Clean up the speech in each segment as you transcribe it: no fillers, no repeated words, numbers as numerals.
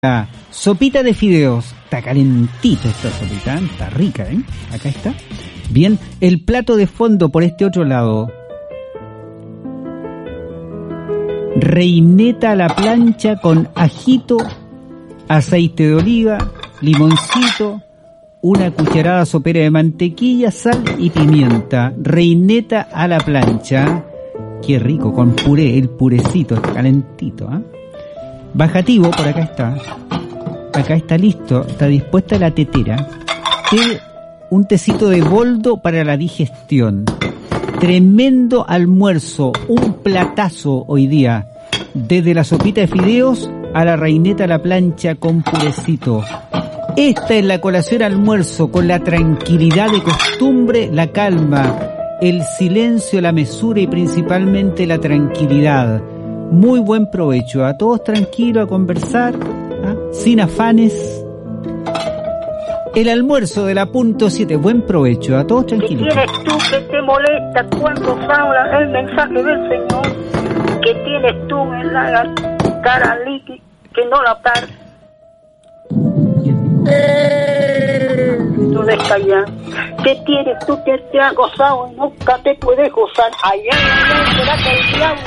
Sopita de fideos. Está calentita esta sopita, ¿eh? Está rica, ¿eh? Acá está. Bien, el plato de fondo por este otro lado. Reineta a la plancha con ajito, aceite de oliva, limoncito, una cucharada sopera de mantequilla, sal y pimienta. Reineta a la plancha. Qué rico, con puré, el purecito, está calentito, ¿eh? Bajativo, por acá está. Acá está listo, está dispuesta la tetera. Un tecito de boldo para la digestión. Tremendo almuerzo, un platazo hoy día. Desde la sopita de fideos a la reineta a la plancha con purecito. Esta es la colación almuerzo con la tranquilidad de costumbre, la calma, el silencio, la mesura y principalmente la tranquilidad. Muy buen provecho, a todos tranquilos a conversar, ¿ah? Sin afanes. El almuerzo de la punto 7, buen provecho, a todos tranquilos. ¿Qué tienes tú que te molesta cuando habla el mensaje del Señor? ¿Qué tienes tú en la cara líquida que no la par? Tú descallas. ¿Qué tienes tú que te ha gozado y nunca te puedes gozar? Allá será que el diablo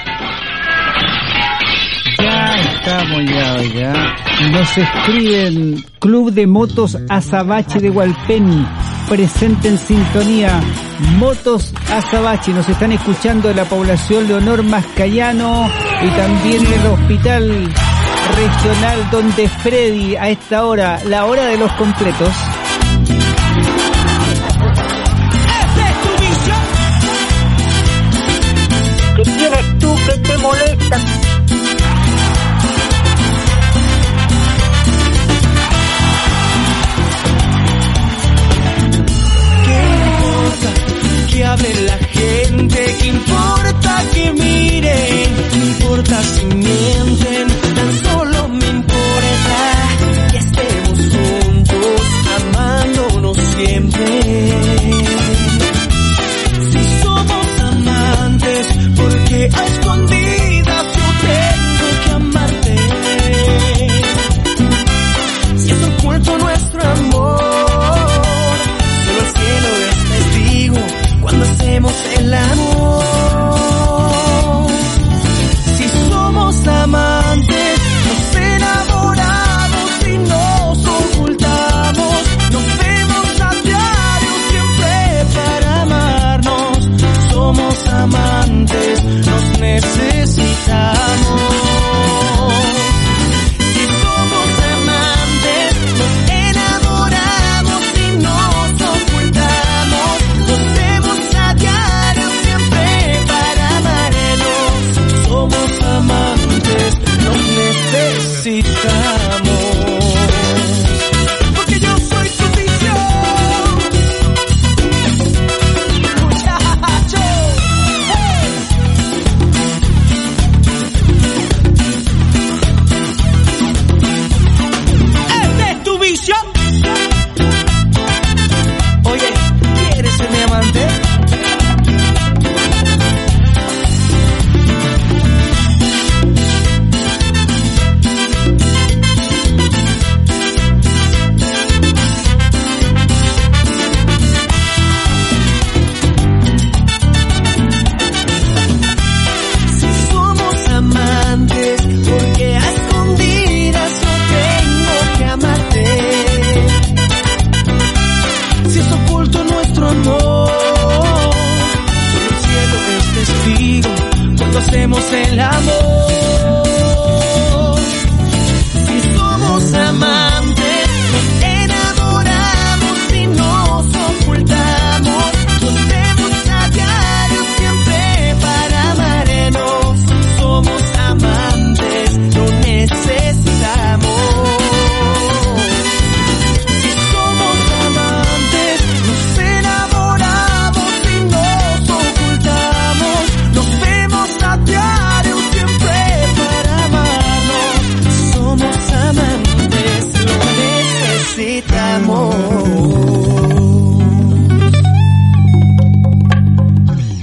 ya estamos ya. Nos escriben Club de Motos Azabache de Hualpén, presente en sintonía. Motos Azabache, nos están escuchando de la población Leonor Mascayano y también del hospital regional Donde Freddy a esta hora, la hora de los completos. ¿Qué tienes tú que te molesta? Que hable la gente, que importa que miren, que importa si mienten, tan solo me importa que estemos juntos, amándonos siempre. Si somos amantes, porque a escondidas yo tengo que amarte. Si es oculto nuestro amor, solo el cielo es testigo cuando hacemos el amor. Si somos amantes, nos enamoramos y nos ocultamos. Nos vemos a diario siempre para amarnos. Somos amantes, nos necesitamos. Si somos amantes, nos enamoramos y nos ocultamos. Nos vemos a diario siempre para amarnos. Somos amantes, nos necesitamos. Porque yo soy tu visión, muchacho. Hey. Esta es tu visión. Oye, ¿quieres ser mi amante? Si somos amantes, porque a escondidas yo tengo que amarte. Si es oculto nuestro amor, solo el cielo es testigo cuando hacemos el amor. Si somos amantes, nos enamoramos y nos ocultamos. Nos vemos a diario siempre para amarnos. Somos amantes, lo necesitamos. Si somos amantes, nos enamoramos y nos ocultamos. Nos vemos a diario siempre para amarnos. Somos amantes, lo necesitamos.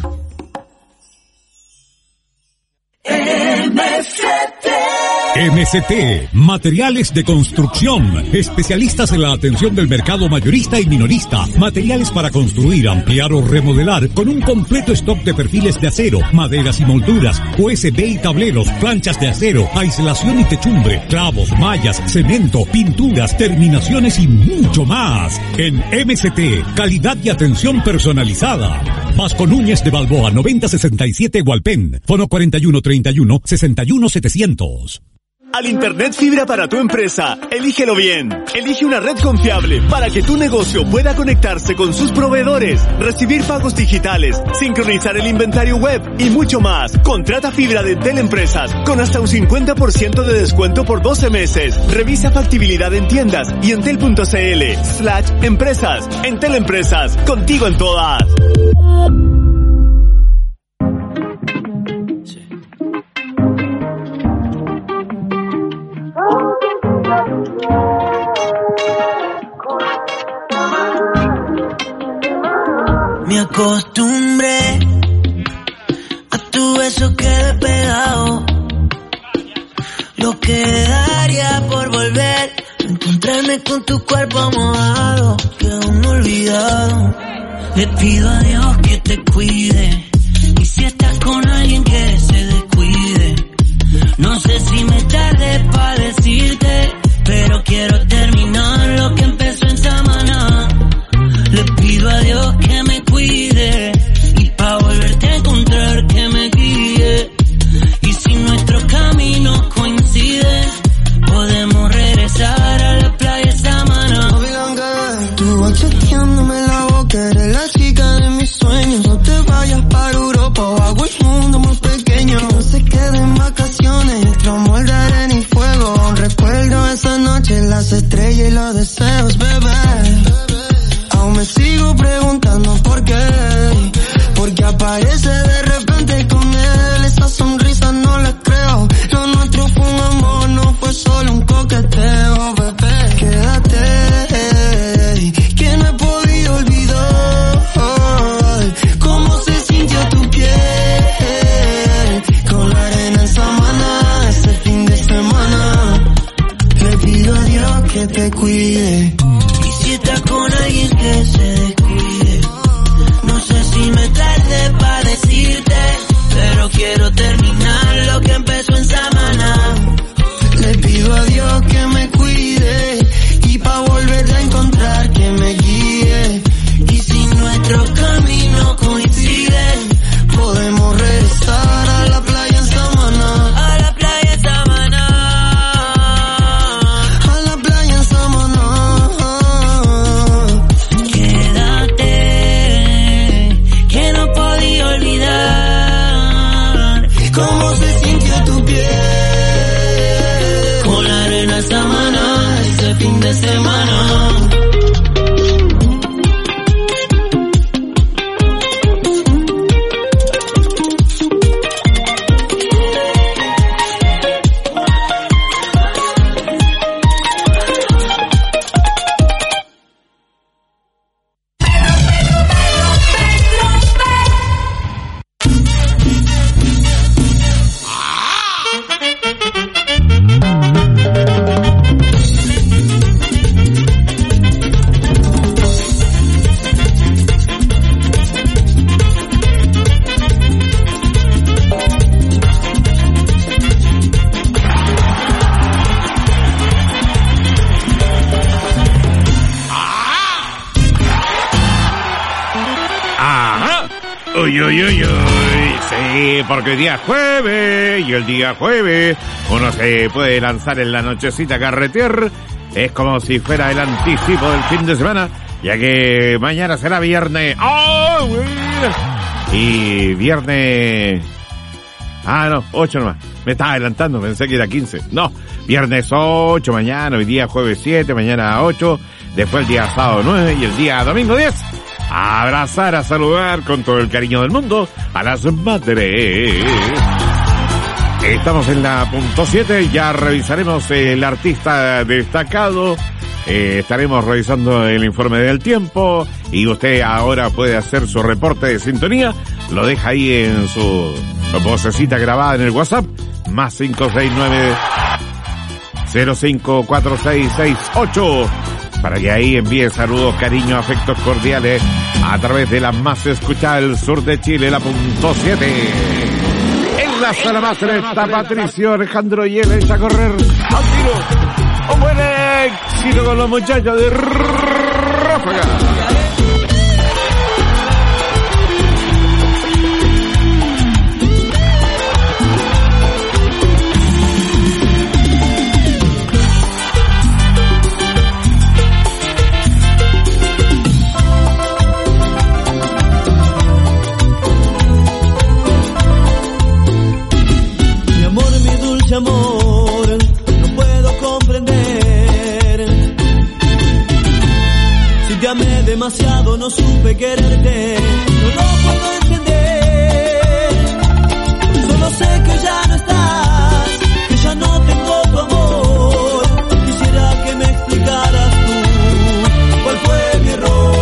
MZ MST, materiales de construcción, especialistas en la atención del mercado mayorista y minorista, materiales para construir, ampliar o remodelar, con un completo stock de perfiles de acero, maderas y molduras, USB y tableros, planchas de acero, aislación y techumbre, clavos, mallas, cemento, pinturas, terminaciones y mucho más. En MST, calidad y atención personalizada. Vasco Núñez de Balboa, 9067 Hualpén, fono 4131-61700. Al Internet fibra para tu empresa, elígelo bien. Elige una red confiable para que tu negocio pueda conectarse con sus proveedores, recibir pagos digitales, sincronizar el inventario web y mucho más. Contrata fibra de Teleempresas con hasta un 50% de descuento por 12 meses. Revisa factibilidad en tiendas y en tel.cl/empresas. En Teleempresas, contigo en todas. Me acostumbré a tu beso, quedé pegado. Lo que daría por volver a encontrarme con tu cuerpo mojado, quedó un olvidado. Le pido a Dios que te cuide, y si estás con alguien que se descuide. No sé si me tardé pa' decirte, pero quiero terminar lo que empezó en Samaná. Le pido a Dios que me cuide, y pa' volverte a encontrar que me guíe. Y si nuestros caminos coinciden, podemos regresar a la playa Samaná. Tú vas chateándome la boca, eres la chica de mis sueños. No te vayas para Europa o hago el mundo más pequeño. Que no se queden vacaciones, nuestro amor de arena y fuego. Aún recuerdo esa noche, las estrellas y los deseos, bebé. Aún me sigo preguntando por qué, porque aparece de repente con él. Esa sonrisa no la creo, lo nuestro fue un amor, no fue solo un coqueteo, bebé. Quédate, que no he podido olvidar cómo se sintió tu piel con la arena en Samaná. Ese fin de semana le pido a Dios que te cuide. Si estás con alguien que se descuide, no sé si me tarde pa' decirte, pero quiero terminar lo que empezó en Samaná. Le pido a Dios que me cuide, y pa' volver a encontrar que me guíe. Y si nuestros caminos coinciden, podemos regresar a la playa en Samaná. A la playa Samaná. A la playa en Samaná. ¿Cómo se sintió tu piel con la arena Samaná ese fin de semana? Uy, uy, uy, uy, sí, porque el día jueves, y el día jueves uno se puede lanzar en la nochecita a carretear. Es como si fuera el anticipo del fin de semana, ya que mañana será viernes. ¡Oh, güey! Y viernes... Ah, no, 8 nomás. Me estaba adelantando, pensé que era 15. No, viernes 8, mañana, hoy día jueves 7, mañana 8, después el día sábado 9 y el día domingo 10. A abrazar, a saludar con todo el cariño del mundo a las madres. Estamos en la punto 7, ya revisaremos el artista destacado, estaremos revisando el informe del tiempo y usted ahora puede hacer su reporte de sintonía, lo deja ahí en su vocecita grabada en el WhatsApp, más 569 054668, para que ahí envíe saludos, cariños, afectos cordiales a través de la más escuchada del sur de Chile, la .7. En la sala máster está Patricio Alejandro y él echa a correr al tiro. Un buen éxito con los muchachos de Ráfaga. Amor, no puedo comprender. Si te amé demasiado, no supe quererte. No lo puedo entender. Solo sé que ya no estás, que ya no tengo tu amor. Quisiera que me explicaras tú cuál fue mi error.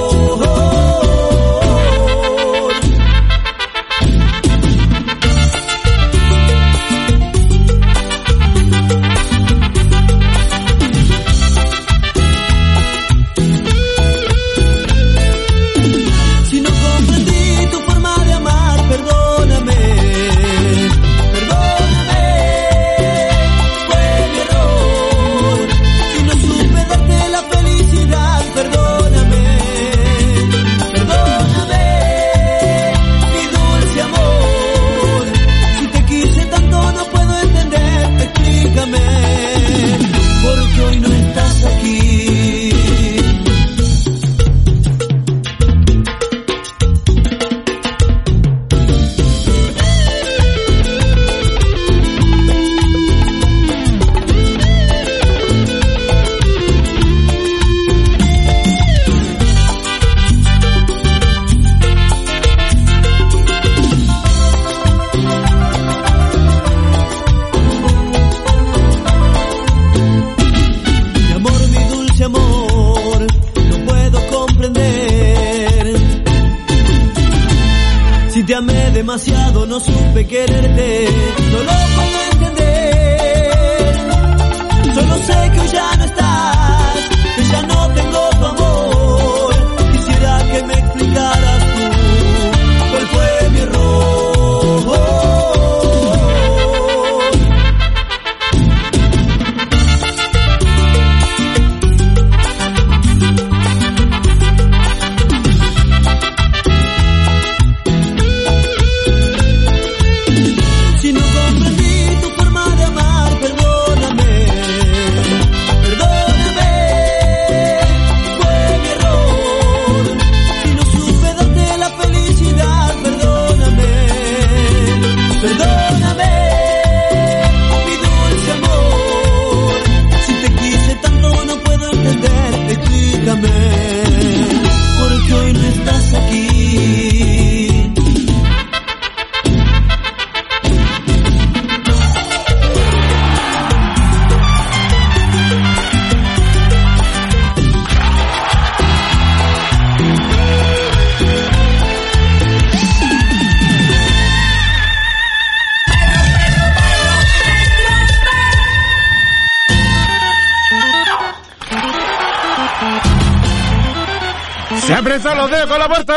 Demasiado, no supe quererte, no lo puedo entender. Solo sé que hoy ya no estás, que ya no tengo tu amor. Quisiera que me explicaras tú cuál fue mi error. Porque hoy no estás aquí. ¡Se apretó los dedos con la puerta!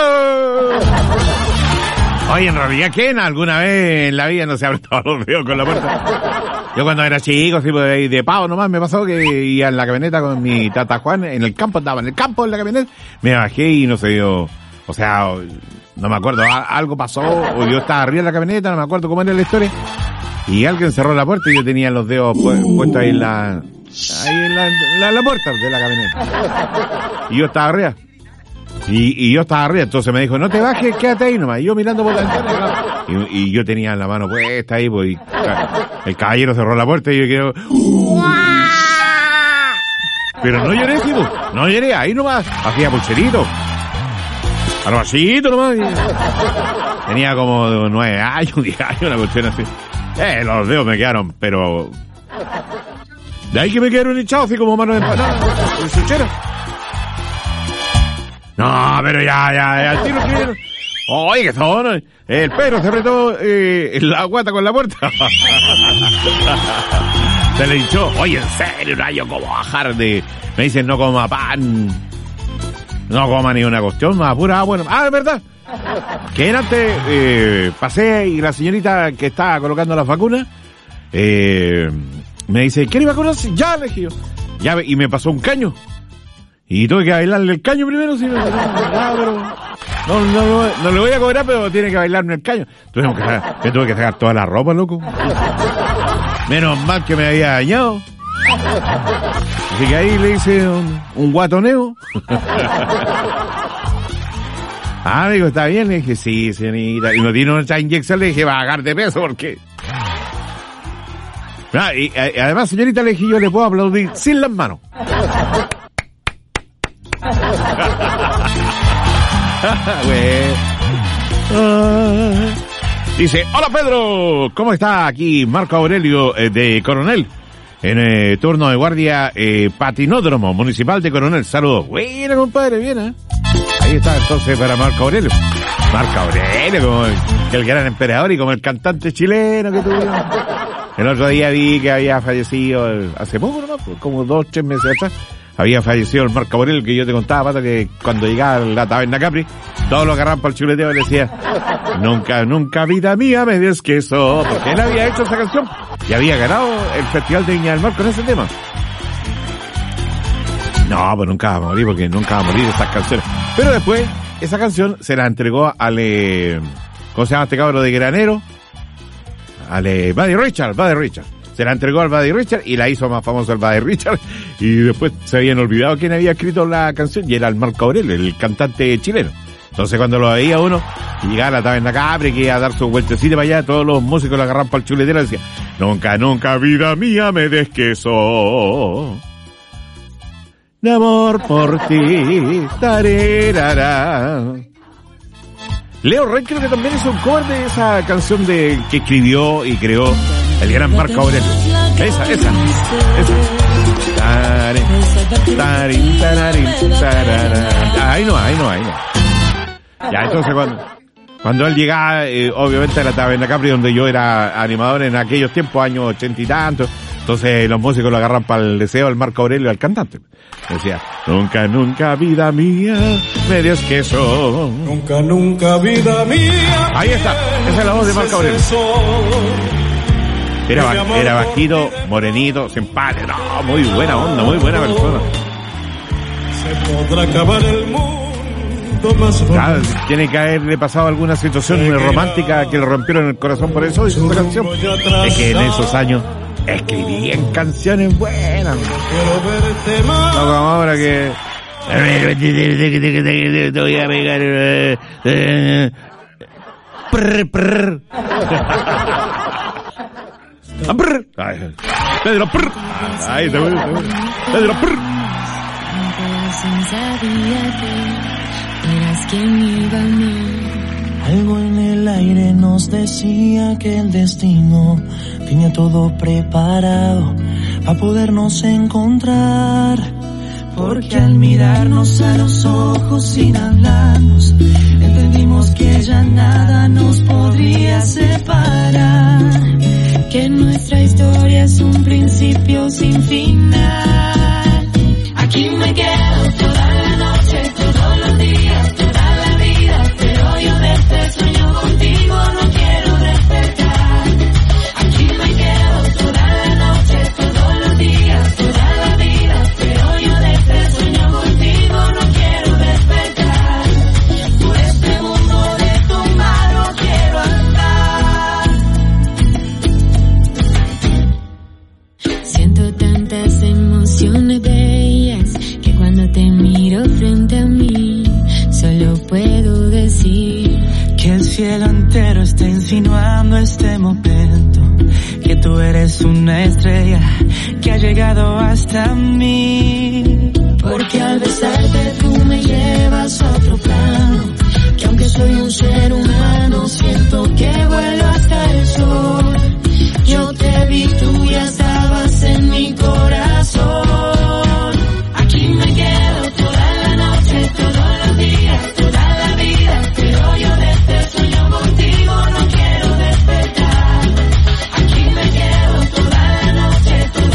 Oye, en realidad, ¿quién alguna vez en la vida no se ha apretado los dedos con la puerta? Yo cuando era chico, así de pavo nomás, me pasó que iba en la camioneta con mi tata Juan, en el campo, andaba en el campo en la camioneta, me bajé y no se dio, o sea, no me acuerdo, algo pasó, o yo estaba arriba de la camioneta, no me acuerdo cómo era la historia, y alguien cerró la puerta y yo tenía los dedos puestos ahí en la puerta de la camioneta. Y yo estaba arriba. Y yo estaba arriba, entonces me dijo, no te bajes, quédate ahí nomás. Y yo mirando por la ventana, y yo tenía la mano puesta ahí, pues, y el caballero cerró la puerta y yo quedo... Pero no lloré, tipo, no lloré, ahí nomás, hacía pulserito. Algo así, nomás. Tenía como 9 años, 10 años, una cuestión así. Los dedos me quedaron, pero... De ahí que me quedaron hinchados, así como manos de empanada, en suchera. No, pero ya, el tiro que... Oye, que son... El perro se apretó la guata con la puerta. Se le hinchó. Oye, en serio, Rayo, ¿cómo bajar de...? Me dicen, no coma pan. No coma ni una cuestión, más pura. Bueno, es verdad. Que antes pasé y la señorita que estaba colocando las vacunas me dice, ¿quiere vacunarse? Ya, le dije yo. Ya, y me pasó un caño. Y tuve que bailarle el caño primero, si no, no le voy a cobrar, pero tiene que bailarme el caño. Me tuve que sacar toda la ropa, loco. Menos mal que me había dañado. Así que ahí le hice un guatoneo. Digo, ¿está bien? Le dije, sí, señorita. Y no tiene otra inyección, le dije, va a bajar de peso, ¿por qué? Y además, señorita, le dije, yo le puedo aplaudir sin las manos. Dice, hola Pedro, ¿cómo está? Aquí Marco Aurelio de Coronel, en turno de guardia patinódromo municipal de Coronel. Saludos. Buena, compadre, bien, ¿eh? Ahí está entonces para Marco Aurelio. Marco Aurelio, como el gran emperador y como el cantante chileno que tuvimos. El otro día vi que había fallecido hace poco, ¿no? Como 2 o 3 meses atrás. Había fallecido el Marco Aurelio, que yo te contaba, Pato, que cuando llegaba a la taberna Capri, todos lo agarraban para el chuleteo y le decía, nunca vida mía me des queso, porque él había hecho esa canción y había ganado el Festival de Viña del Mar con ese tema. No, pues nunca va a morir, porque nunca va a morir esas canciones. Pero después, esa canción se la entregó al, ¿cómo se llama este cabro de Granero? Al Buddy Richard. Se la entregó al Buddy Richard y la hizo más famosa el Buddy Richard. Y después se habían olvidado quién había escrito la canción y era el Marco Aurelio, el cantante chileno. Entonces cuando lo veía uno, y llegaba a la taberna Capri, que iba a dar su vueltecita para allá, todos los músicos lo agarraban para el chuletero y decían, nunca vida mía me des queso. De amor por ti, tarerara. Leo Rey creo que también hizo un cover de esa canción que escribió y creó el gran Marco Aurelio. Esa. Ahí no. Ya, entonces cuando él llegaba, obviamente a la taberna Capri, donde yo era animador en aquellos tiempos, años 80 y tantos, entonces los músicos lo agarran para el deseo al Marco Aurelio, al cantante. Decía, nunca vida mía me des queso. Nunca vida mía. Ahí está, esa es la voz de Marco Aurelio. Era bajito, morenito, simpático, no, muy buena onda, muy buena persona. Se podrá acabar el mundo más claro, tiene que haberle pasado alguna situación romántica que le rompieron el corazón, por eso hizo esta canción. Es que en esos años escribían canciones buenas. No como ahora que te voy a pegar Pedro ahí te voy. Pedro Algo en el aire nos decía que el destino tenía todo preparado para podernos encontrar. Porque al mirarnos a los ojos sin hablarnos, entendimos que ya nada nos podría separar. Que nuestra historia es un principio sin final. Aquí me quedo toda la noche, todos los días, toda la vida, pero yo de este sueño contigo no quiero despertar. Aquí me quedo toda la noche, todos los días, toda la vida, pero yo de este sueño contigo no quiero despertar. Por este mundo de tu mano quiero andar. Siento tantas emociones bellas que cuando te miro frente a mí solo puedo decir que el cielo entero está insinuando este momento, que tú eres una estrella que ha llegado hasta mí. Porque al besarte tú me llevas a otro plano, que aunque soy un ser humano siento que vuelo hasta el sol. Yo te vi, tú ya estabas en mi corazón. Aquí me quedo toda la noche, todos los días, toda la vida, pero yo de este sueño contigo no quiero despertar. Aquí me quedo toda la noche, todos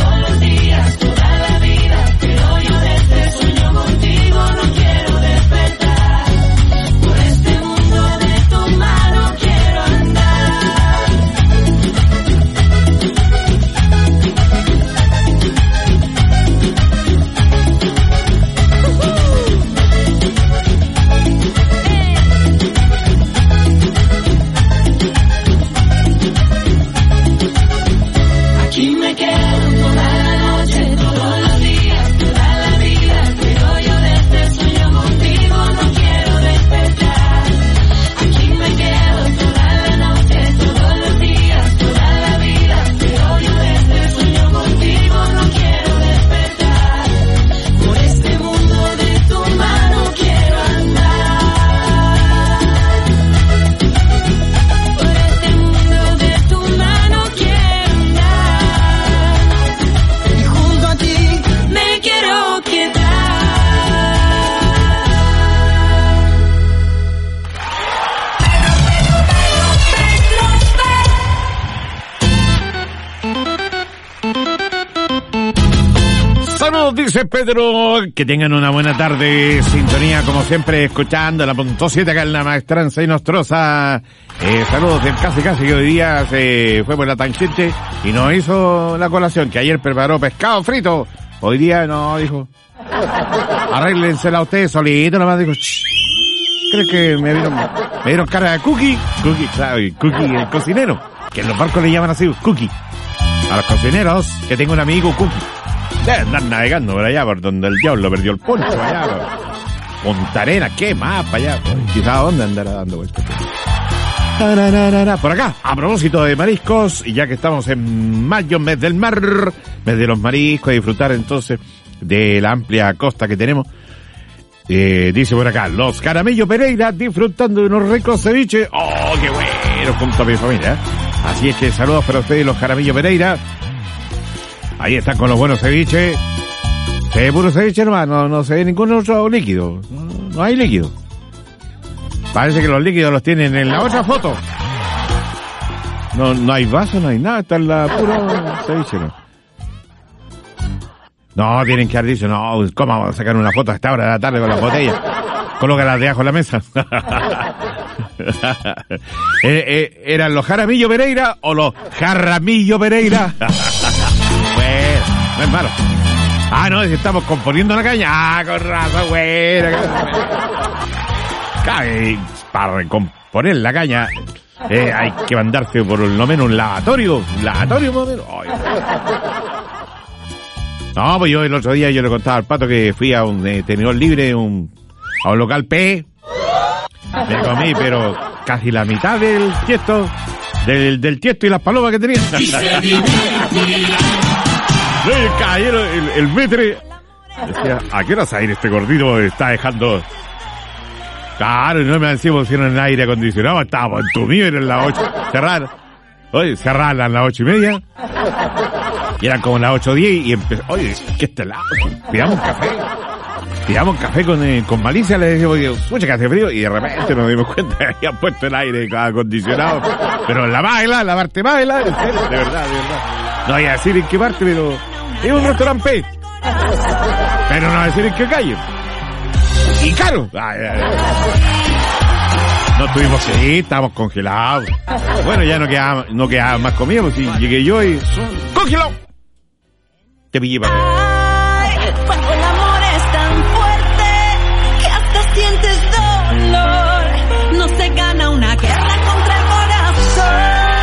Saludos, dice Pedro. Que tengan una buena tarde. Sintonía, como siempre, escuchando la .7 acá en la Maestranza y Nostrosa. Saludos del casi que hoy día se fue por la tangente y nos hizo la colación, que ayer preparó pescado frito. Hoy día no, dijo. Arréglensela ustedes solitos, nomás dijo. Creo que me dieron cara de Cookie, claro, y Cookie el cocinero, que en los barcos le llaman así, Cookie. A los cocineros, que tengo un amigo Cookie. Debe andar navegando por allá, por donde el diablo perdió el poncho, allá, Punta Arenas, ¿qué más para allá? Quizás dónde andará dando vueltas. Por acá, a propósito de mariscos, y ya que estamos en mayo, mes del mar, mes de los mariscos, a disfrutar entonces de la amplia costa que tenemos. Dice por acá, los Jaramillo Pereira disfrutando de unos ricos ceviches. ¡Oh, qué bueno! Junto a mi familia. Así es que saludos para ustedes, los Jaramillo Pereira. Ahí están con los buenos ceviches. Se ve puro ceviche nomás, no se ve ningún otro líquido. No hay líquido. Parece que los líquidos los tienen en la otra foto. No hay vaso, no hay nada, está en la pura ceviche, ¿no? No, tienen que haber dicho, no, ¿cómo vamos a sacar una foto a esta hora de la tarde con las botellas? Colócalas de abajo en la mesa. ¿Eran los Jaramillo Pereira o los Jarramillo Pereira? Bueno, no es malo. Ah, no, estamos componiendo la caña. Ah, con razón, bueno. Para recomponer la caña hay que mandarse por lo menos un lavatorio. Un lavatorio, más o menos. Ay. No, pues yo el otro día yo le contaba al Pato que fui a un tenedor libre, a un local P. Me comí, pero casi la mitad del tiesto, del tiesto y las palomas que tenía. No, el caballero, el metre, decía, ¿a qué hora salir este gordito está dejando? Claro, no me decimos si eran en aire acondicionado, estábamos en tu mío, eran las 8, cerrar. Oye, cerraran a las 8:30. Y eran como las 8:10 y empezó, oye, ¿qué este lado? Pidamos café con malicia, le decimos, oye, mucha que hace frío, y de repente nos dimos cuenta que habían puesto el aire acondicionado, pero la parte más helada, en serio, de verdad. No voy a decir en qué parte, pero es un restaurante, pero no voy a decir en qué calle. Y caro. No estuvimos ahí, estábamos congelados. Bueno, ya no quedaba más comida, pues si llegué yo y... ¡Congelado! Te pillé para Ay, cuando el amor es tan fuerte que hasta sientes dolor. No se gana una guerra contra el corazón.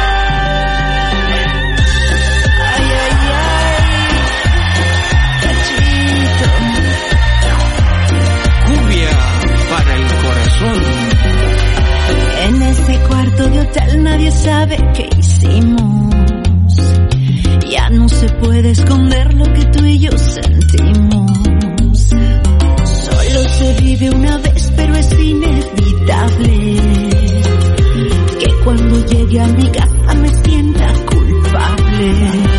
Ay, cachito. Cumbia para el corazón. En ese cuarto de hotel nadie sabe qué hicimos. Ya no se puede esconder lo que tú y yo sentimos. Solo se vive una vez, pero es inevitable que cuando llegue a mi casa me sienta culpable.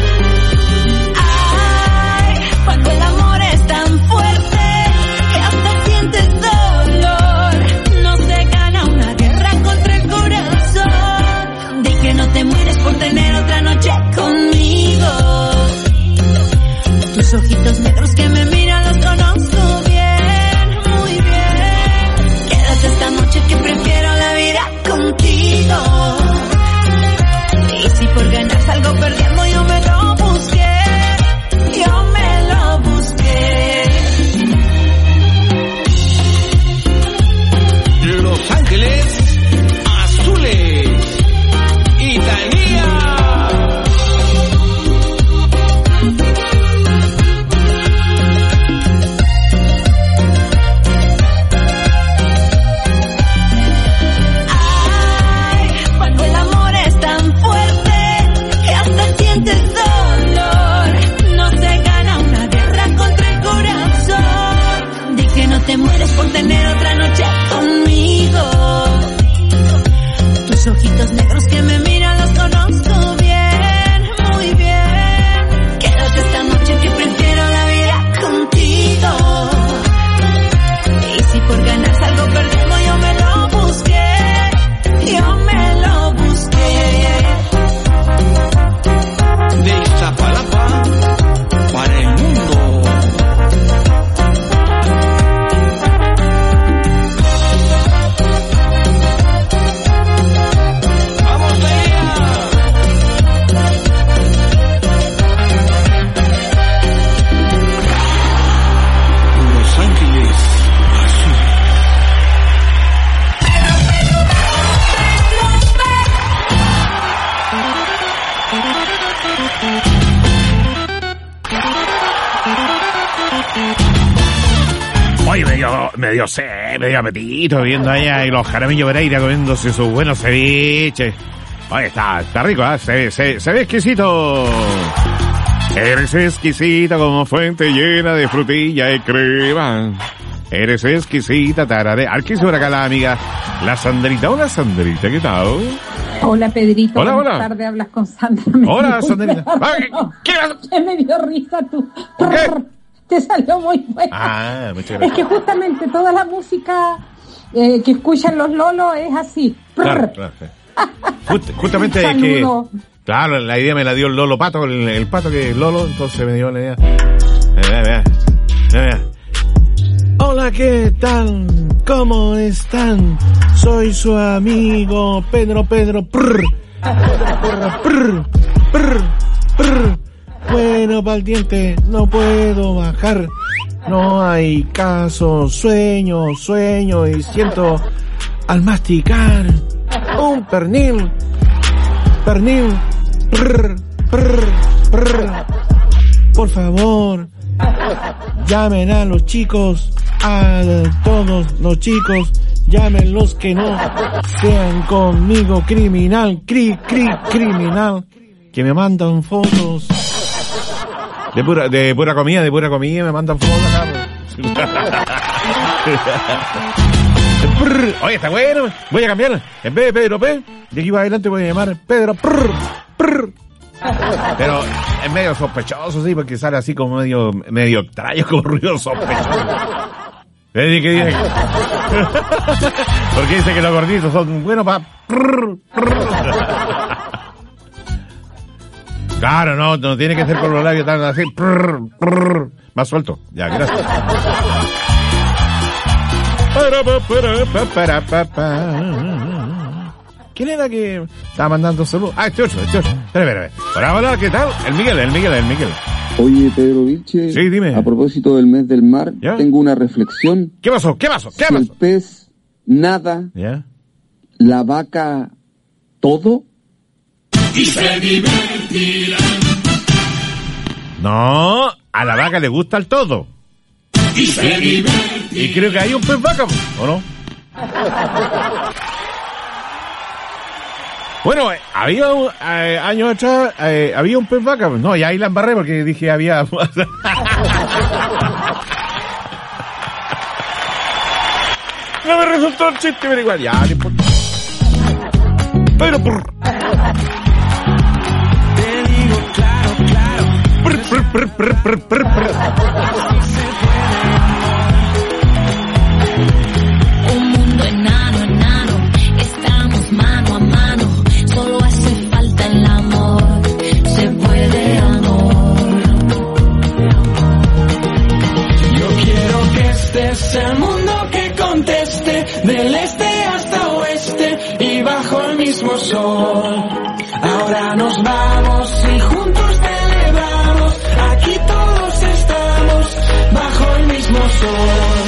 Ay, cuando el amor es tan fuerte que hasta sientes dolor. No se gana una guerra contra el corazón. Di que no te mueres por tener otra noche conmigo. Tus ojitos negros que me miran los conozco bien, muy bien. Quédate esta noche que prefiero la vida contigo. Oye, medio apetito viendo allá y los Jaramillo Pereira comiéndose sus buenos ceviches. Oye, está rico, ¿eh? Se ve exquisito. Eres exquisita como fuente llena de frutilla y crema. Eres exquisita, tarare. Aquí por acá la amiga, la Sandrita. Hola, Sandrita, ¿qué tal? Hola, Pedrito. Hola, Buenas hola. tardes, hablas con Sandra. Hola, Sandrita. ¿Qué Que me dio risa tú. ¿Qué? Te salió muy bueno. Ah, muchas Es gracias. que justamente toda la música que escuchan los lolos es así. Claro. Justamente es que... Saludo. Claro, la idea me la dio el Lolo Pato, el pato que es Lolo, entonces me dio la idea. Vea. Hola, ¿qué tal? ¿Cómo están? Soy su amigo Pedro. Bueno, pa'l diente, no puedo bajar. No hay caso, sueño y siento al masticar un pernil. Por favor, llamen a los chicos, a todos los chicos, llamen los que no sean conmigo criminal, criminal, que me mandan fotos de pura comida, me mandan fotos acá. Oye, está bueno, voy a cambiarla. En vez de Pedro P, de aquí para adelante voy a llamar Pedro Prr. Pero es medio sospechoso, sí, porque sale así como medio extraño, como ruido sospechoso. ¿Qué dice? Porque dice que los gorditos son buenos para... Claro, no tiene que ser con los labios tan así. Más suelto. Ya, gracias. ¿Quién era que estaba mandando saludos? Ah, este otro. Espera. Hola, ¿qué tal? El Miguel. Oye, Pedro Vilche. Sí, dime. A propósito del mes del mar, ¿Ya? tengo una reflexión. ¿Qué pasó? Si el pez nada, ¿Ya? la vaca todo. Y se divertirá. No, a la vaca le gusta el todo. Y se divertirá. Y creo que hay un pez vaca, ¿o no? Bueno, había años atrás, había un pez vaca. No, y ahí la embarré porque dije había... No me resultó el chiste, pero igual, ya, no importa. Pero por... Te digo claro. Un mundo enano, estamos mano a mano, solo hace falta el amor, se puede amor. Yo quiero que este sea el mundo que conteste, del este hasta oeste y bajo el mismo sol. Ahora nos vamos y juntos celebramos, aquí todos estamos bajo el mismo sol.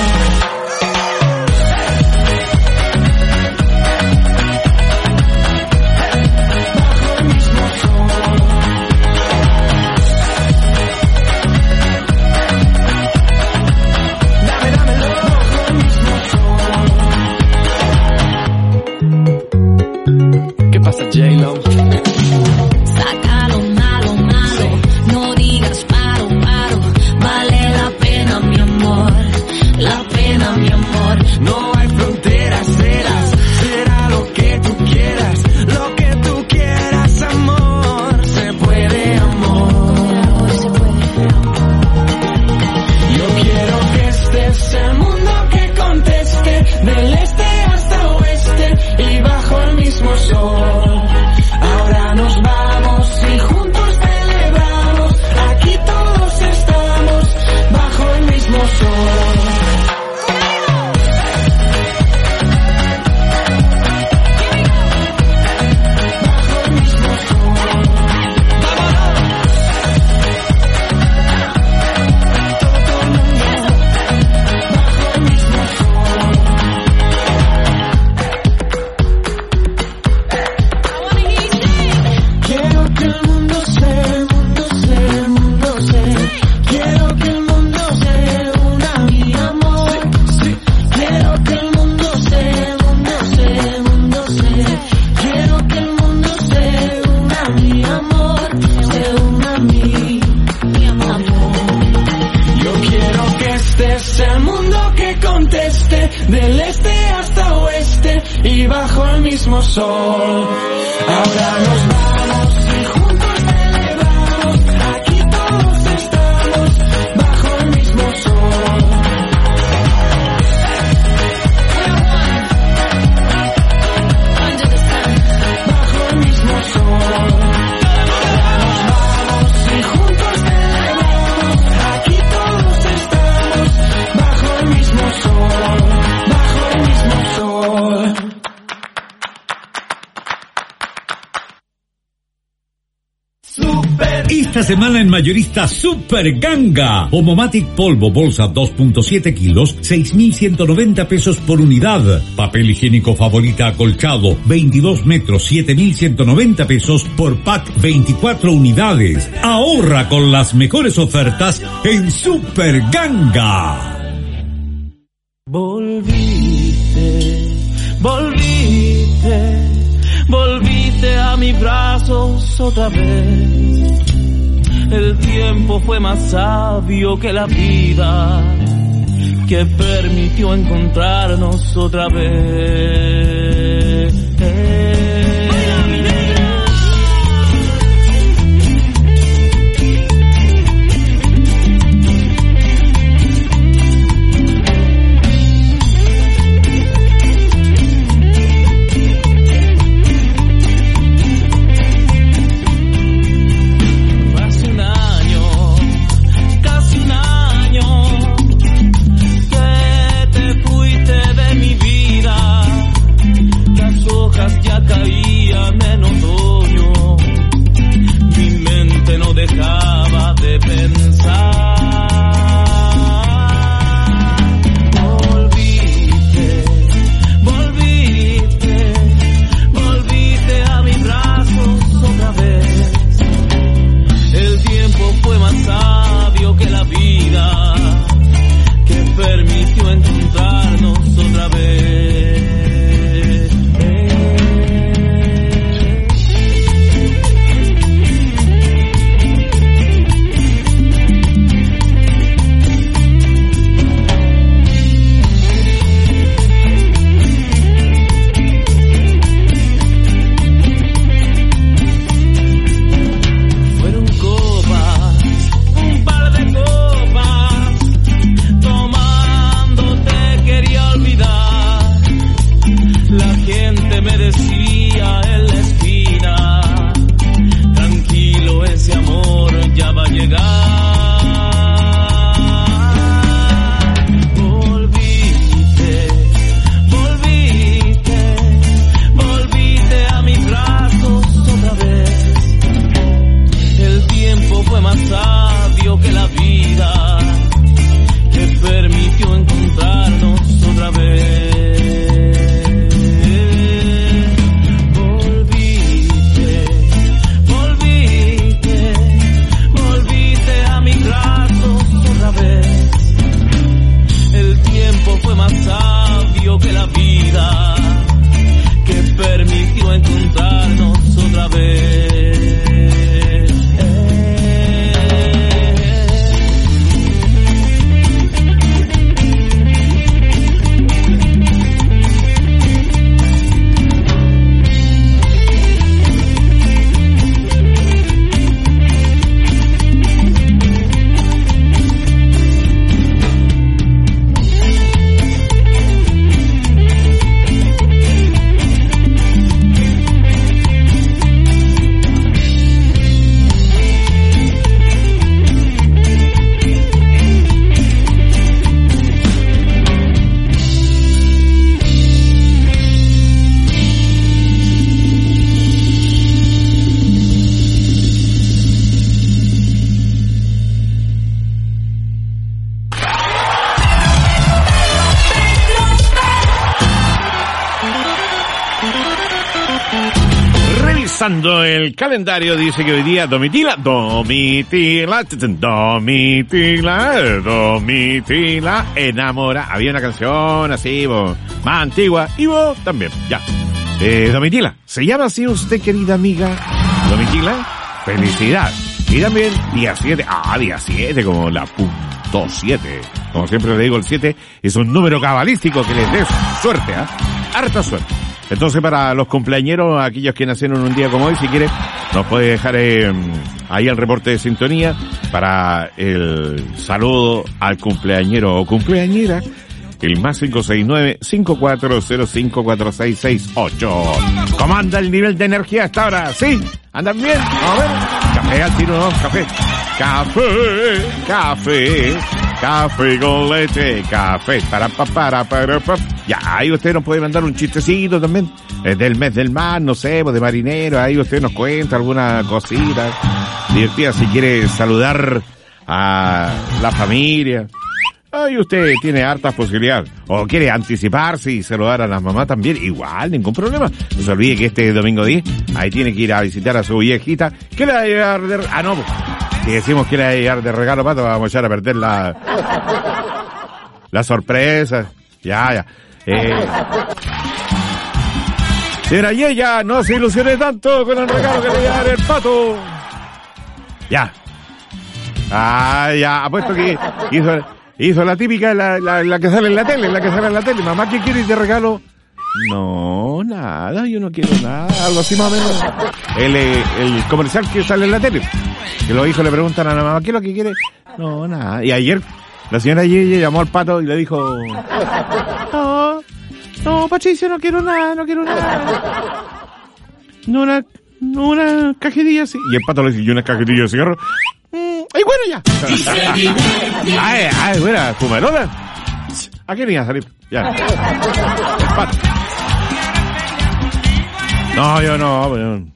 ¿Qué pasa, J-Lo? Sácalo malo, no digas paro, vale la pena mi amor, No hay fronteras, será lo que tú quieras, amor, se puede amor. Yo quiero que este sea el mundo que conteste, del este hasta oeste y bajo el mismo sol. Ahora nos vamos y juntos celebramos, aquí todos estamos bajo el mismo sol. es el mundo que conteste, del este hasta oeste y bajo el mismo sol. Ahora nos vamos y juntos celebramos, aquí todos estamos bajo el mismo sol. Bajo el mismo sol. Esta semana en Mayorista Super Ganga. Homomatic polvo bolsa 2.7 kilos, 6.190 pesos por unidad. Papel higiénico Favorita acolchado 22 metros, 7.190 pesos por pack 24 unidades. Ahorra con las mejores ofertas en Super Ganga. Volviste a mis brazos otra vez. El tiempo fue más sabio que la vida, que permitió encontrarnos otra vez. Ya caían en otoño, mi mente no dejaba de pensar. Volviste a mis brazos otra vez. El tiempo fue más sabio que la vida, que permitió encontrarnos otra vez. Me decía en la esquina, tranquilo, ese amor ya va a llegar. Volviste a mis brazos otra vez. El tiempo fue más sabio que la vida, que permitió encontrarnos otra vez. Fue más sabio que la vida, que permitió encontrarnos otra vez. Revisando el calendario, dice que hoy día Domitila enamora. Había una canción así, más antigua, y vos también, ya. Domitila, ¿se llama así usted, querida amiga? Domitila, felicidad. Y también día 7, día 7, como la punto 7. Como siempre le digo, el 7 es un número cabalístico que les dé suerte, harta suerte. Entonces, para los cumpleañeros, aquellos que nacieron un día como hoy, si quiere, nos puede dejar ahí el reporte de sintonía para el saludo al cumpleañero o cumpleañera. El más 569-5405-4668. ¿Cómo anda el nivel de energía hasta ahora? ¿Sí? ¿Andan bien? A ver. Café al tiro, ¿no? Café. Café con leche. Café. Para. Ya, ahí usted nos puede mandar un chistecito también. Del mes del mar, no sé, de marinero. Ahí usted nos cuenta alguna cosita divertida. Si quiere saludar a la familia. Ahí usted tiene hartas posibilidades. O quiere anticiparse y saludar a las mamás también. Igual, ningún problema. No se olvide que este domingo 10, ahí tiene que ir a visitar a su viejita. ¿Qué le va a llegar de... no, si decimos que le va a llegar de regalo, Pato, vamos a echar a perder la sorpresa. Ya. Señora Yeya, no se ilusione tanto con el regalo que le va a llegar el Pato. Ya. Ya, apuesto que hizo la típica, la que sale en la tele, Mamá, ¿qué quieres de regalo? No, nada, yo no quiero nada, algo así más o menos. El comercial que sale en la tele, que los hijos le preguntan a la mamá, ¿qué es lo que quiere? No, nada. Y ayer, la señora Yeye llamó al Pato y le dijo, no, Patricio, no quiero nada. No, una cajetilla así. Y el Pato le dice, ¿y una cajetilla de cigarro? ¡Ay, bueno, ya! ¡Ay, buena! ¿Fumarola? ¿A qué venía a salir? Ya. El Pato. No, yo no.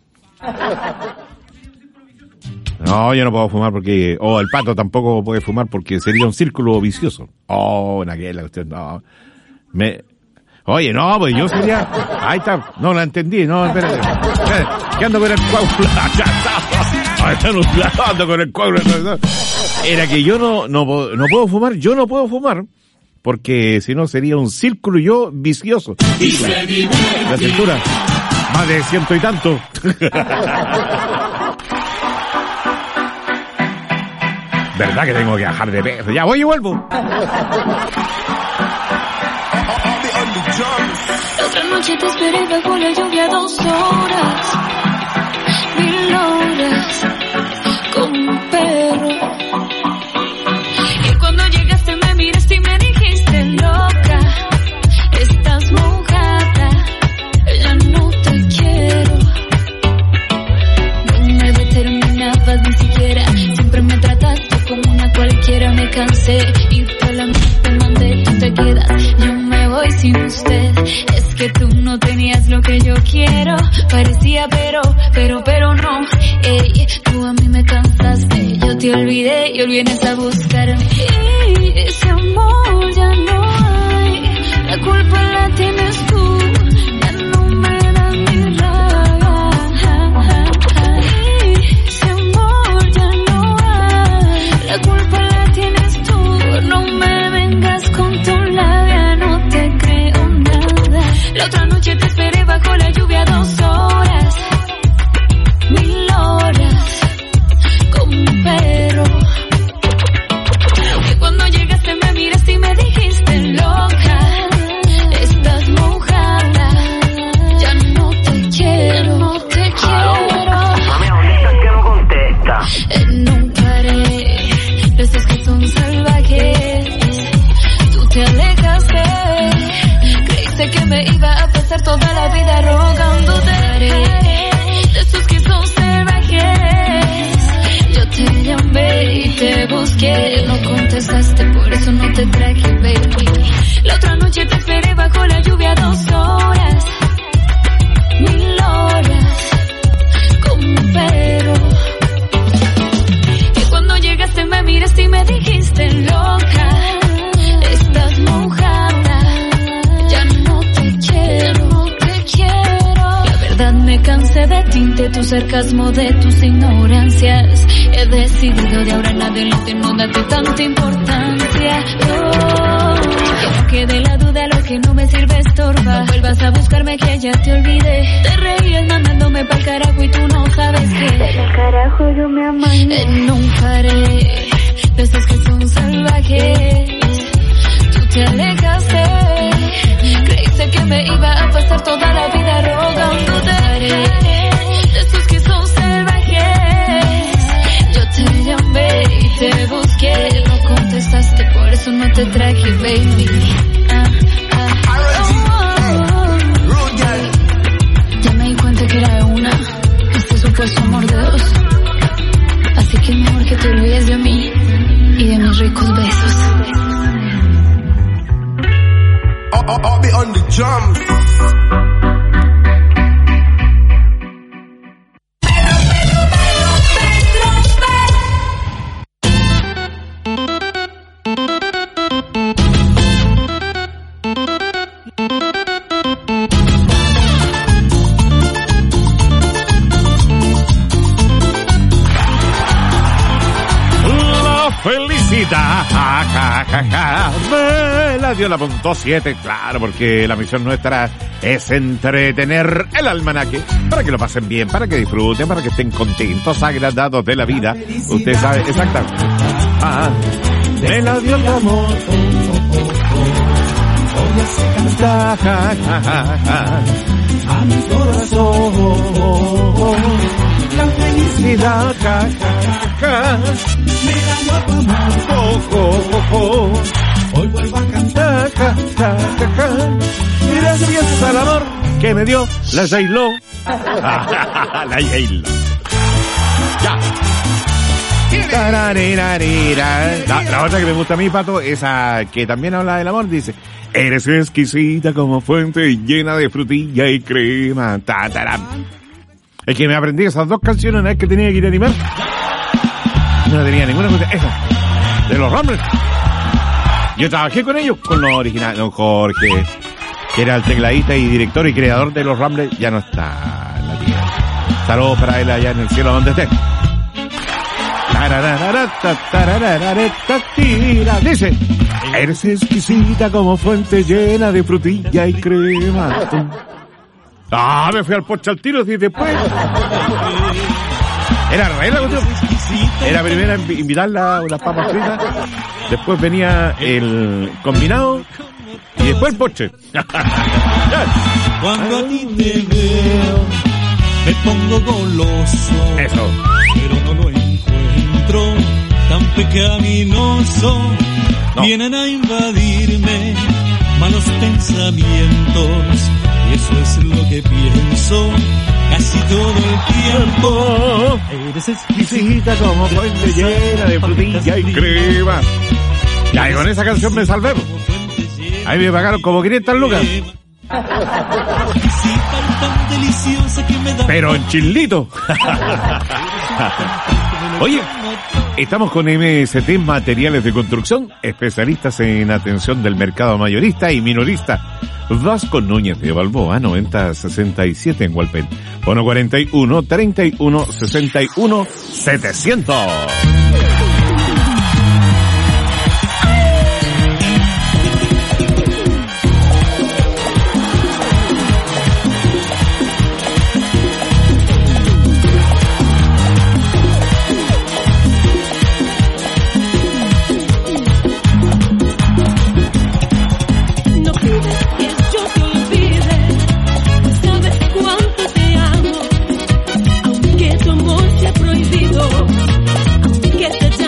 No, yo no puedo fumar porque... el Pato tampoco puede fumar porque sería un círculo vicioso. En aquella usted no. Oye, no, pues yo sería... Ahí está. No la entendí. No, espérate. ¿Qué ando con el coágulo? Ya está. Ando con el coágulo. Era que yo no puedo fumar. Yo no puedo fumar porque si no sería un círculo yo vicioso. La cintura. Más de 100 y tanto. ¿Verdad que tengo que bajar de peso? Ya voy y vuelvo. Otra noche te esperé bajo la lluvia 2 horas, 1000 horas, como un perro. Y cuando llegaste me miraste y me dijiste, loca, estás mojada, ya no te quiero. No me determinabas ni siquiera, siempre me trataste como una cualquiera. Me cansé y solamente mandé, tú te quedas, yo me voy sin usted. Es que tú no tenías lo que yo quiero, parecía pero no. Ey, tú a mí me cansaste, yo te olvidé y hoy vienes a buscarme. Y ese amor ya no hay, la culpa la tienes tú, ya no me das ni rabia. Y ese amor ya no hay, la culpa la tienes tú, no me vengas con tu labia, no te creo nada. La otra noche te esperé bajo la lluvia 2 horas, 1000 horas, como un perro. Y cuando llegaste me miraste y me dijiste, loca, estás mojada, ya no te quiero, no te quiero. Mami, ¿dónde estás que no contesta? No paré, de esos que son salvajes, tú te alejaste, creíste que me iba a pasar toda la vida rogándote. De esos que son salvajes, yo te llamé y te busqué, no contestaste, por eso no te traje, baby. La otra noche te esperé bajo la lluvia 2 horas, 1000 horas, como un perro. Y cuando llegaste me miraste y me dijiste, loca, estás mojada, ya no te quiero, no te quiero. La verdad me cansé de ti, de tu sarcasmo, de tus ignorancias. He decidido de ahora en adelante no darte tanta importancia. Que no quede la duda, lo que que no me sirve, estorba. No vuelvas a buscarme que ya te olvidé. Te reías mandándome pa'l carajo y tú no sabes que del carajo yo me amañé. En un paré de esos que son salvajes, tú te alejaste. Creíste que me iba a pasar toda la vida rogándote. De esos que son salvajes, yo te llamé y te busqué. No contestaste, por eso no te traje, baby. Ya me di cuenta que era de una, este supuesto amor de dos. Así que mejor que te olvides de mí y de mis ricos besos. I'll be on the drums. Felicita, ja, ja, ja, ja. Me la dio la punto 7, claro, porque la misión nuestra es entretener el almanaque, para que lo pasen bien, para que disfruten, para que estén contentos, agradados de la vida. Usted sabe, exactamente. Me la dio el amor. Hoy se canta, ja, ja, ja, ja, a mi corazón. La felicidad, ja, ja, ja, ja. Me da tu amor, hoy vuelvo a cantar, ja, ja, ja, ja. Gracias al amor que me dio la J-Lo. La J-Lo. Ya. La otra que me gusta a mí, Pato, esa que también habla del amor, dice: eres exquisita como fuente llena de frutilla y crema. Es que me aprendí esas dos canciones una vez que tenía que ir a animar. No tenía ninguna cosa. Esa, de los Ramblers. Yo trabajé con ellos, con los originales. Don Jorge, que era el tecladista y director y creador de los Ramblers, ya no está en la tierra. Saludos para él allá en el cielo donde esté. Dice: eres exquisita como fuente llena de frutilla y crema. Me fui al poche al tiro y después era regla, era primero invitar las papas fritas, después venía el combinado y después el postre. Cuando a ti te veo me pongo goloso. Eso. Pero no lo encuentro tan pecaminoso. No. Vienen a invadirme malos pensamientos y eso es lo que pienso casi todo el tiempo. Eres exquisita como fuente llena de frutilla y crema. Ya, y con esa canción me salvé. Ahí me pagaron como 500 lucas. Pero en chilito. Oye, estamos con MST Materiales de Construcción, especialistas en atención del mercado mayorista y minorista. Vasco Núñez de Balboa, 9067 en Hualpén. Bono 41 31 61 700. Aunque tu amor sea prohibido, aunque te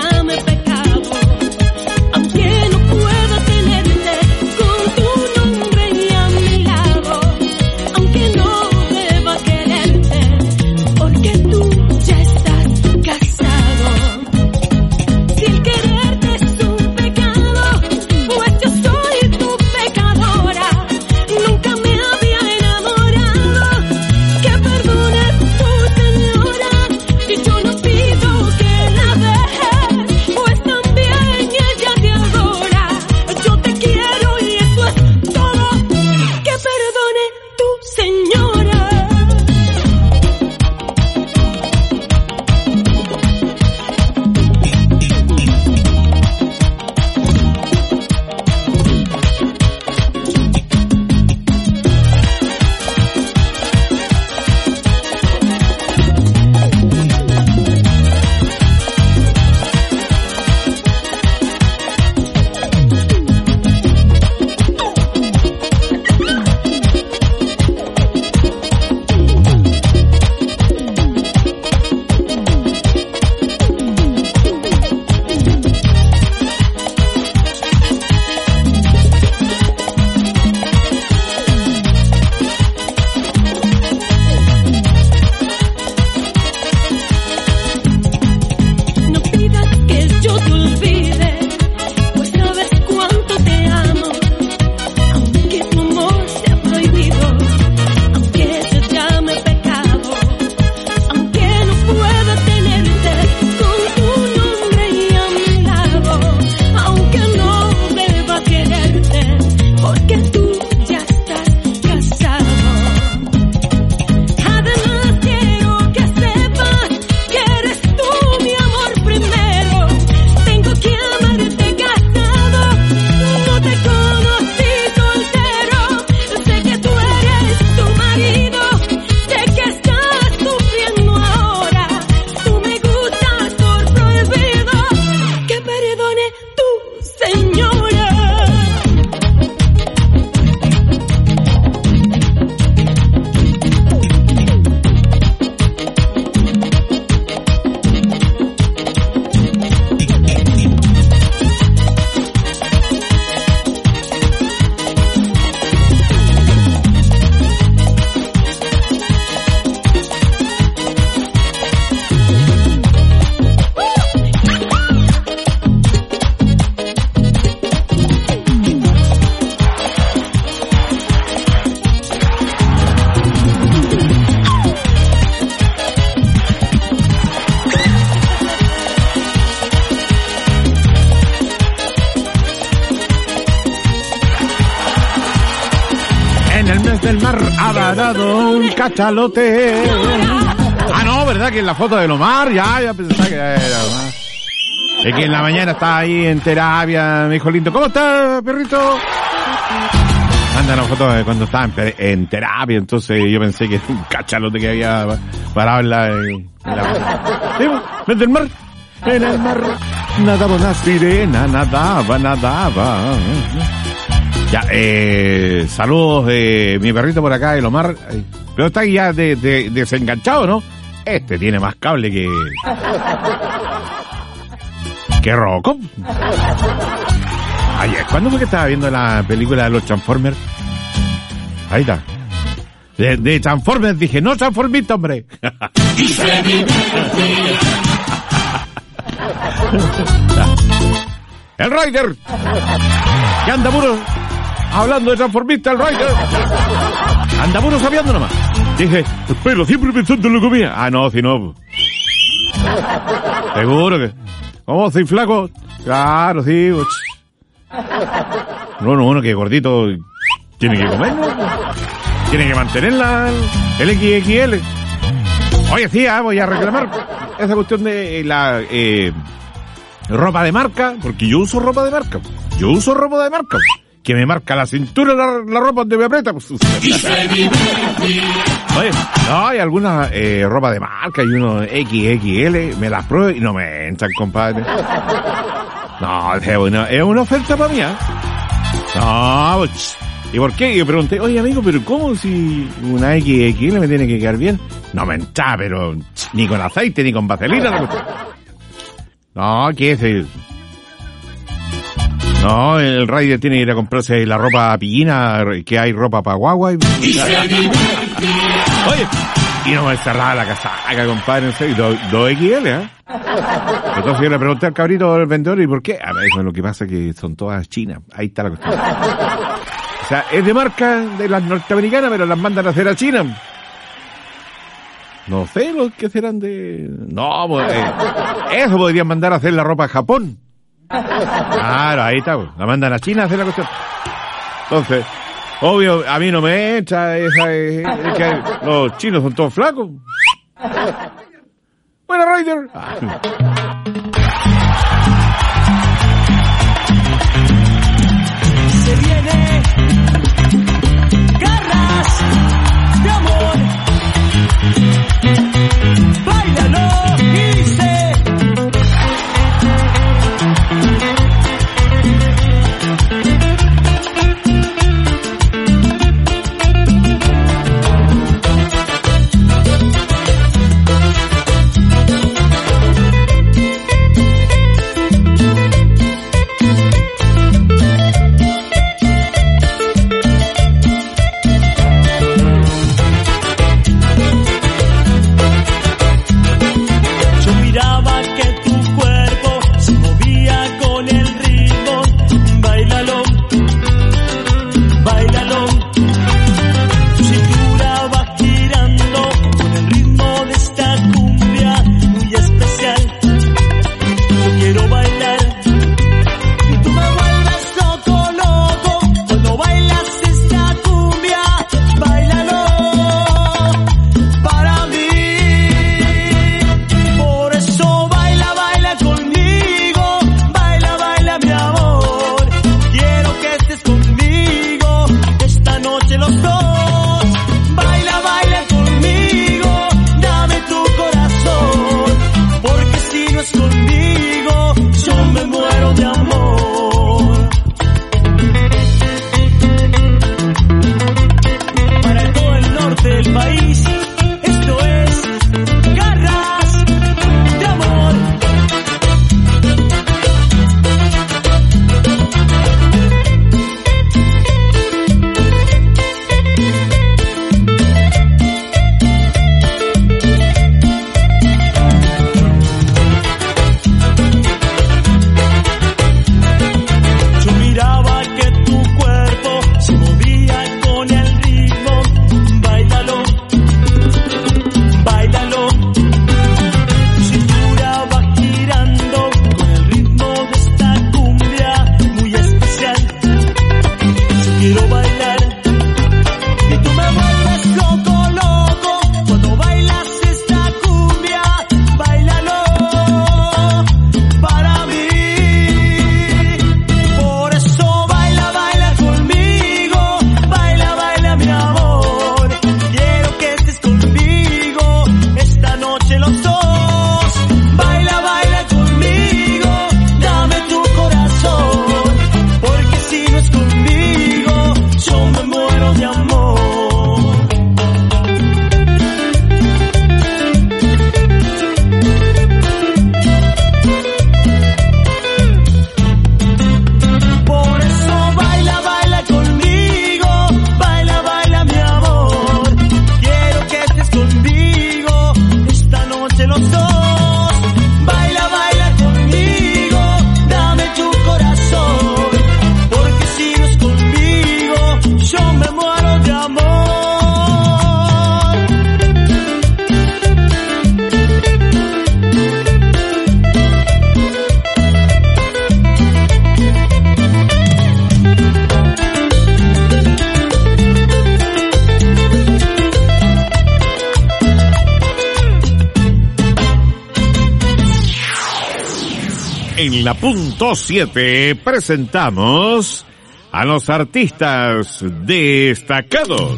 En el mes del mar habrá dado un cachalote. Ah, no, ¿verdad? Que en la foto de Omar, ya pensaba que era Omar. Es que en la mañana estaba ahí en terapia, mi hijo lindo. ¿Cómo está, perrito? Manda una foto de cuando estaba en terapia, entonces yo pensé que era un cachalote que había parado en la ¿sí? ¿Ves del mar? En el mar nadaba una sirena, nadaba. Ya, saludos de mi perrito por acá, el Omar. Pero está ya desenganchado, ¿no? Este tiene más cable que Rocco. Ayer, ¿cuándo fue que estaba viendo la película de los Transformers? Ahí está. De Transformers dije, no transformista, hombre. El Rider. Que anda puro hablando de transformista, el Rider. Anda puro sabiendo nomás. Dije, pero siempre pensando en lo que comía. Ah, no, si no. Seguro que. ¿Cómo? ¿Soy flaco? Claro, sí. No, uno que gordito tiene que comer, ¿no? Tiene que mantener el XXL. Oye, sí, voy a reclamar esa cuestión de la ropa de marca, porque yo uso ropa de marca. Que me marca la cintura la ropa donde me aprieta. Pues. Oye, no, hay algunas ropa de marca y uno XXL, me las pruebo y no me entran, compadre. No, es una oferta para mí, ¿eh? No, ¿y por qué? Yo pregunté, oye amigo, pero ¿cómo si una XXL me tiene que quedar bien? No me entra, pero ni con aceite ni con vaselina. No, ¿qué es eso? No, el Rider tiene que ir a comprarse la ropa pillina, que hay ropa para guagua. Oye, y no me cerraba la casaca, compadre, en serio, 2XL, ¿eh? Entonces yo le pregunté al cabrito del vendedor, ¿y por qué? A ver, eso es lo que pasa, que son todas chinas. Ahí está la cuestión. O sea, es de marca de las norteamericanas, pero las mandan a hacer a China. No sé los que serán de... No, pues, eso podrían mandar a hacer la ropa a Japón. Claro, ahí está, pues. La mandan a China a hacer la cuestión. Entonces, obvio, a mí no me echa esa... que los chinos son todos flacos. Bueno, Rider. Se viene garras de amor. Báilalo, dice. En la punto 7 presentamos a los artistas destacados.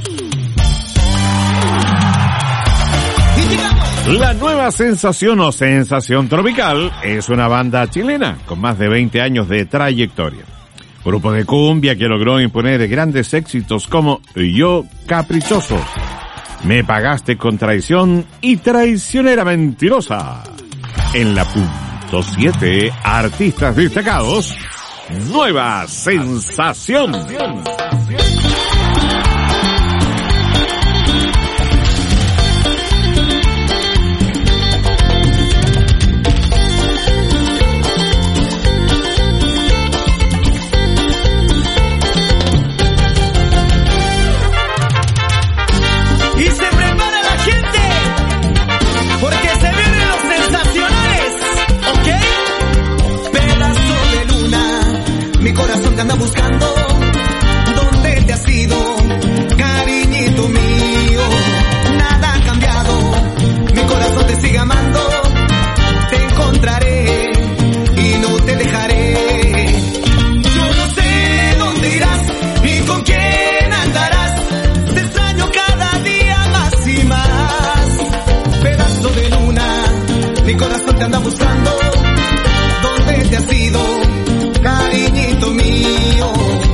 La nueva sensación o sensación tropical es una banda chilena con más de 20 años de trayectoria. Grupo de cumbia que logró imponer grandes éxitos como Yo Caprichoso, Me Pagaste con Traición y Traicionera Mentirosa. En la punto 7, artistas destacados, nueva sensación. Te anda buscando, ¿dónde te has ido? Cariñito mío, nada ha cambiado, mi corazón te sigue amando, te encontraré y no te dejaré. Yo no sé dónde irás ni con quién andarás, te extraño cada día más y más. Pedazo de luna, mi corazón te anda buscando, ¿dónde te has ido? Cariñito mío.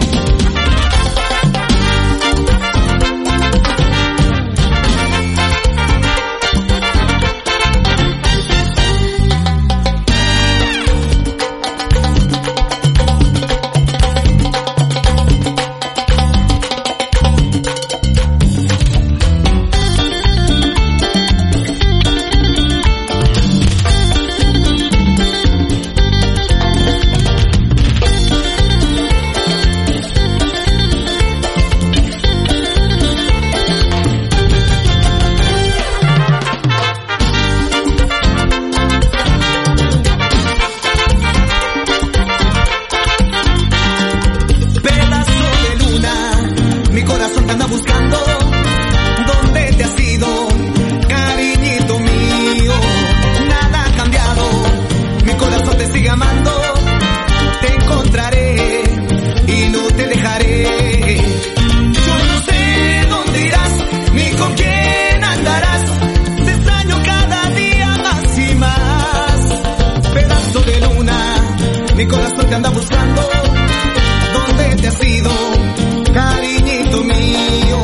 Mi corazón te anda buscando, ¿dónde te has ido? Cariñito mío.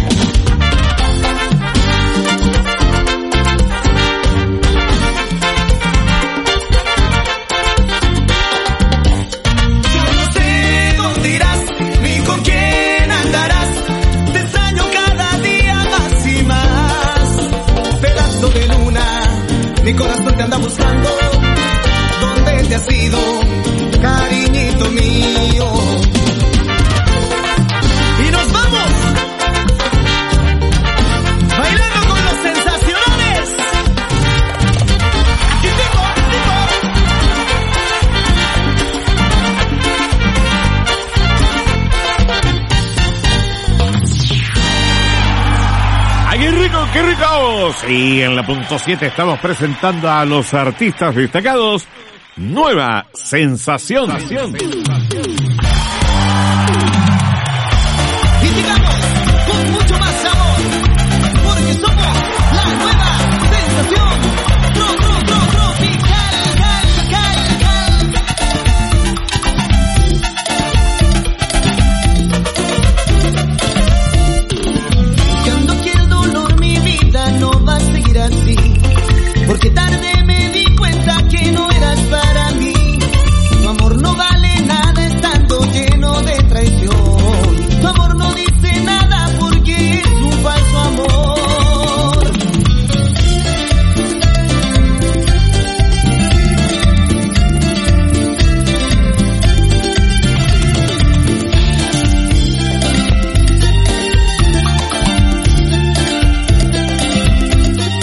Yo no sé dónde irás, ni con quién andarás, te extraño cada día más y más. Pedazo de luna, mi corazón te anda buscando, ¿dónde te has ido? Cariñito mío. Y nos vamos bailando con los sensacionales. Aquí tengo. ¡Ay, qué rico, qué rico! Sí, en la punto 7 estamos presentando a los artistas destacados. Nueva sensación.